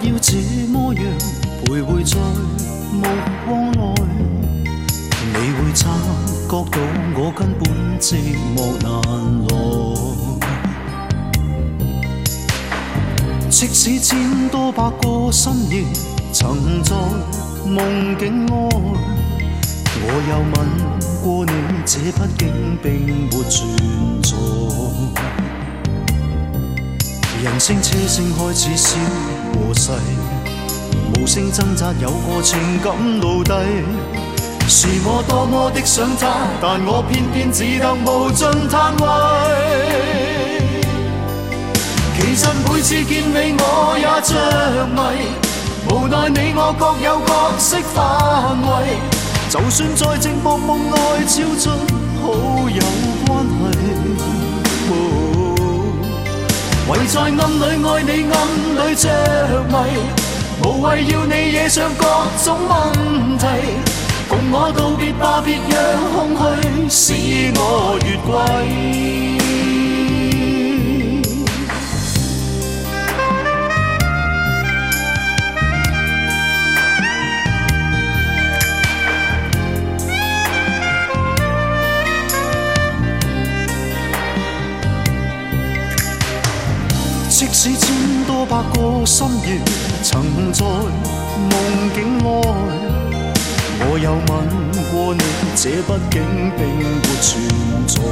要這麼樣徘徊在目光內，你會察覺到我根本寂寞難耐。即使千多百個深夜曾在夢境愛，我又吻過你，這畢竟並沒存在。人聲車聲開始消和逝，無聲掙扎有個情感奴隸。是我多麼的想他，但我偏偏只得無盡嘆謂。其實每次見你我也着迷，無奈你我各有角色範圍。就算在寂寞夢內超出好友關係，唯在暗裏愛你暗裏着迷，無謂要你惹上各種問題。共我道別吧，別讓空虛使我越軌。即使千多百個深夜曾在夢境愛，我又吻過你，這畢竟並沒存在。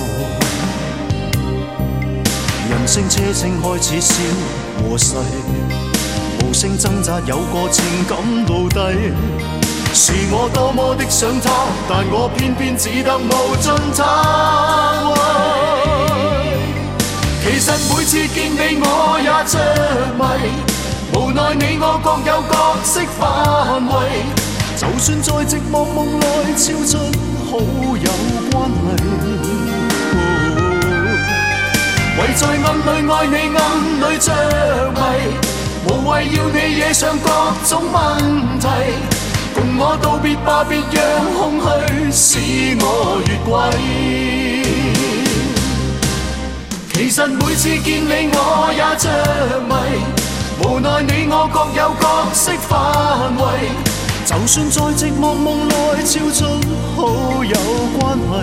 人聲車聲開始消和逝，無聲掙扎有個情感奴隸。是我多麼的想他，但我偏偏只得無盡嘆謂。其實每次見你我也着迷，無奈你我各有角色範圍。就算在寂寞夢內超出好友關係，唯在暗裏愛你暗裏着迷，無謂要你惹上各種問題。共我道別吧，別讓空虛使我越軌。其實每次見你我也着迷，無奈你我各有角色範圍。就算在寂寞夢內超出好友關係，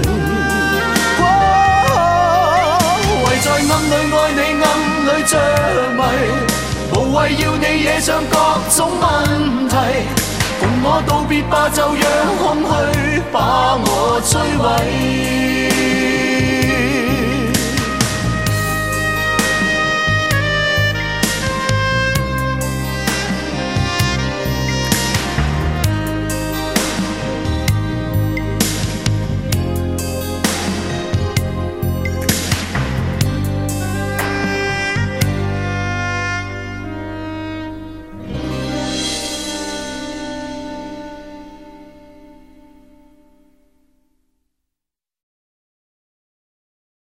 唯在暗裏愛你暗裏着迷，無謂要你惹上各種問題。共我道別吧，就讓空虛把我摧毀。